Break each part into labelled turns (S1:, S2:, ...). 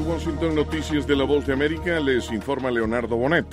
S1: Washington, noticias de La Voz de América, les informa Leonardo Bonet.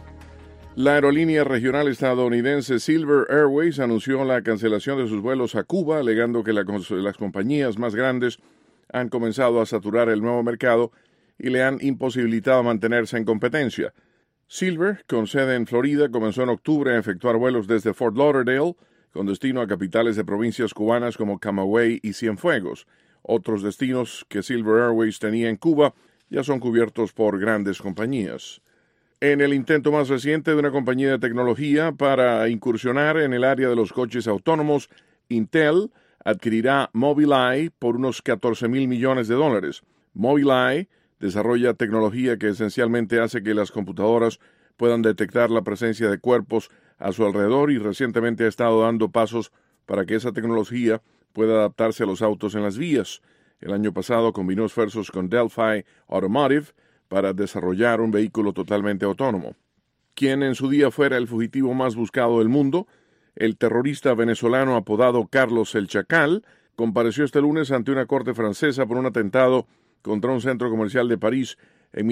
S1: La aerolínea regional estadounidense Silver Airways anunció la cancelación de sus vuelos a Cuba, alegando que las compañías más grandes han comenzado a saturar el nuevo mercado y le han imposibilitado mantenerse en competencia. Silver, con sede en Florida, comenzó en octubre a efectuar vuelos desde Fort Lauderdale, con destino a capitales de provincias cubanas como Camagüey y Cienfuegos. Otros destinos que Silver Airways tenía en Cuba ya son cubiertos por grandes compañías. En el intento más reciente de una compañía de tecnología para incursionar en el área de los coches autónomos, Intel adquirirá Mobileye por unos $14,000 millones. Mobileye desarrolla tecnología que esencialmente hace que las computadoras puedan detectar la presencia de cuerpos a su alrededor y recientemente ha estado dando pasos para que esa tecnología pueda adaptarse a los autos en las vías. El año pasado combinó esfuerzos con Delphi Automotive para desarrollar un vehículo totalmente autónomo. Quien en su día fuera el fugitivo más buscado del mundo, el terrorista venezolano apodado Carlos el Chacal, compareció este lunes ante una corte francesa por un atentado contra un centro comercial de París en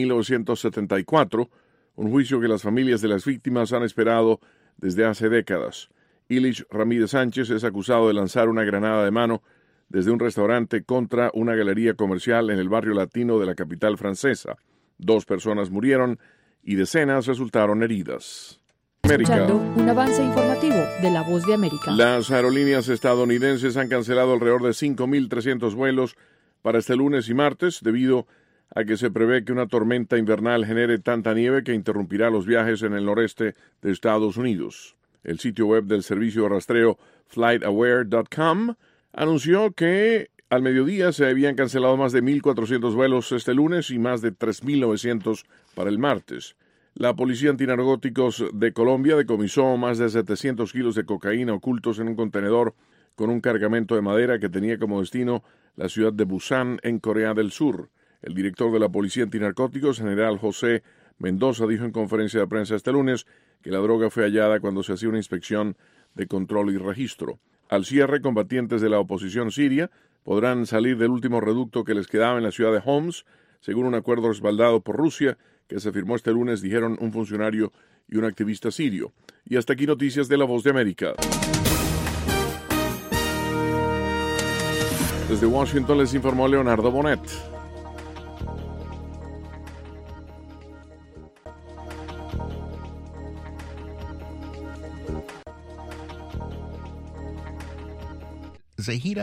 S1: 1974, un juicio que las familias de las víctimas han esperado desde hace décadas. Ilich Ramírez Sánchez es acusado de lanzar una granada de mano desde un restaurante contra una galería comercial en el barrio latino de la capital francesa. 2 personas murieron y decenas resultaron heridas.
S2: Escuchando un avance informativo de La Voz de América.
S1: Las aerolíneas estadounidenses han cancelado alrededor de 5,300 vuelos para este lunes y martes debido a que se prevé que una tormenta invernal genere tanta nieve que interrumpirá los viajes en el noreste de Estados Unidos. El sitio web del servicio de rastreo FlightAware.com anunció que al mediodía se habían cancelado más de 1,400 vuelos este lunes y más de 3,900 para el martes. La Policía Antinarcóticos de Colombia decomisó más de 700 kilos de cocaína ocultos en un contenedor con un cargamento de madera que tenía como destino la ciudad de Busan, en Corea del Sur. El director de la Policía Antinarcóticos, general José Mendoza, dijo en conferencia de prensa este lunes que la droga fue hallada cuando se hacía una inspección de control y registro. Al cierre, combatientes de la oposición siria podrán salir del último reducto que les quedaba en la ciudad de Homs, según un acuerdo respaldado por Rusia que se firmó este lunes, dijeron un funcionario y un activista sirio. Y hasta aquí noticias de La Voz de América. Desde Washington les informó Leonardo Bonet.
S3: Zahira